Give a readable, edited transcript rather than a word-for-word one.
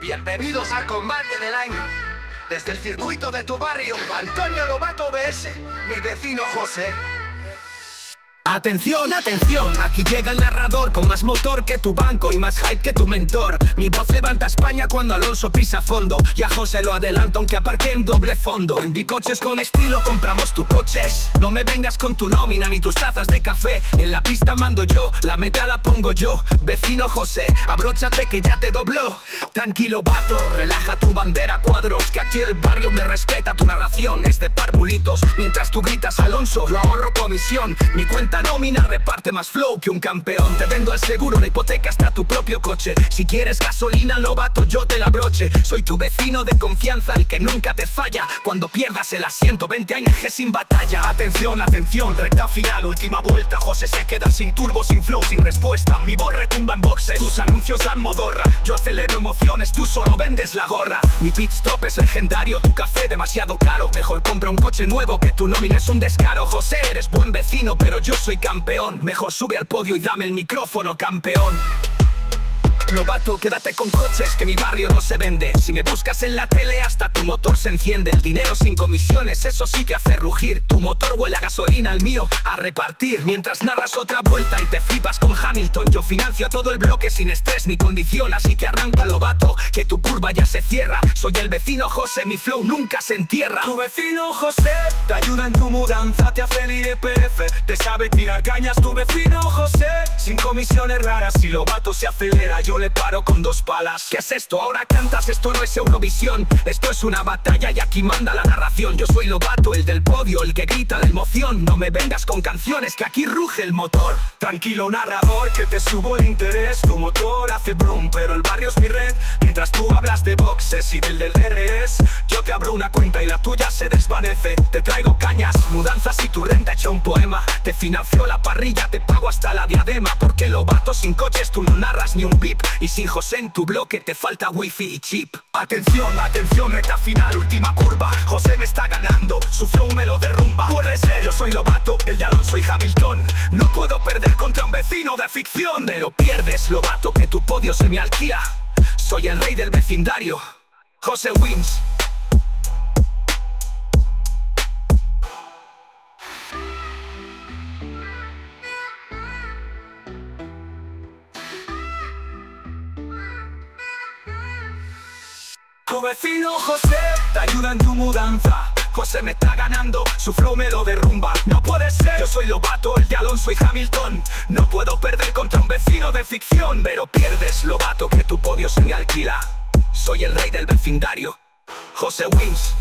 Bienvenidos al combate del año. Desde el circuito de tu barrio, Antonio Lobato vs mi vecino José. Atención, atención, aquí llega el narrador con más motor que tu banco y más hype que tu mentor. Mi voz levanta España cuando Alonso pisa fondo, y a José lo adelanto aunque aparque en doble fondo. En Bicoches con estilo compramos tu coches. No me vengas con tu nómina ni tus tazas de café. En la pista mando yo, la meta la pongo yo. Vecino José, abróchate que ya te dobló. Tranquilo vato, relaja tu bandera cuadros, que aquí el barrio me respeta. Tu narración es de parvulitos, mientras tú gritas Alonso, lo ahorro comisión. Mi cuenta nómina reparte más flow que un campeón. Te vendo el seguro, la hipoteca hasta tu propio coche. Si quieres gasolina, Lobato, yo te la broche. Soy tu vecino de confianza, el que nunca te falla. Cuando pierdas el asiento, 20 años sin batalla. Atención, atención, recta final, última vuelta. José se queda sin turbo, sin flow, sin respuesta. Mi voz retumba en boxes, tus anuncios dan modorra. Yo acelero emociones, tú solo vendes la gorra. Mi pit stop es legendario, tu café demasiado caro. Mejor compra un coche nuevo, que tu nómina es un descaro. José, eres buen vecino, pero yo soy campeón. Mejor sube al podio y dame el micrófono, campeón. Lobato, quédate con coches, que mi barrio no se vende. Si me buscas en la tele, hasta tu motor se enciende. El dinero sin comisiones, eso sí que hace rugir. Tu motor huele a gasolina, el mío a repartir. Mientras narras otra vuelta y te flipas con Hamilton, yo financio todo el bloque sin estrés ni condición. Así que arranca, Lobato, que tu curva ya se cierra. Soy el vecino José, mi flow nunca se entierra. Tu vecino José te ayuda en tu mudanza, te hace el IRPF, te sabe tirar cañas. Tu vecino José, sin comisiones raras, si Lobato se acelera, yo le paro con 2 palas. ¿Qué es esto? Ahora cantas, esto no es Eurovisión. Esto es una batalla y aquí manda la narración. Yo soy Lobato, el del podio, el que grita de emoción. No me vengas con canciones, que aquí ruge el motor. Tranquilo narrador, que te subo el interés. Tu motor hace brum, pero el barrio es mi red. Mientras tú hablas de boxes y del DRS, yo te abro una cuenta y la tuya se desvanece. Te traigo cañas, mudanzas y tu renta hecha un poema. Te financio la parrilla, te pago hasta la diadema. Porque Lobato, sin coches tú no narras ni un pip. Y sin José en tu bloque te falta wifi y chip. Atención, atención, meta final, última curva. José me está ganando, su flow me lo derrumba. Puede ser, yo soy Lobato, el de Alonso y Hamilton. No puedo perder contra un vecino de ficción. Pero pierdes, Lobato, que tu podio se me alquila. Soy el rey del vecindario, José wins. Tu vecino José te ayuda en tu mudanza. José me está ganando, su flow me lo derrumba. No puede ser, yo soy Lobato, el de Alonso y Hamilton. No puedo perder contra un vecino de ficción. Pero pierdes, Lobato, que tu podio se me alquila. Soy el rey del vecindario, José wins.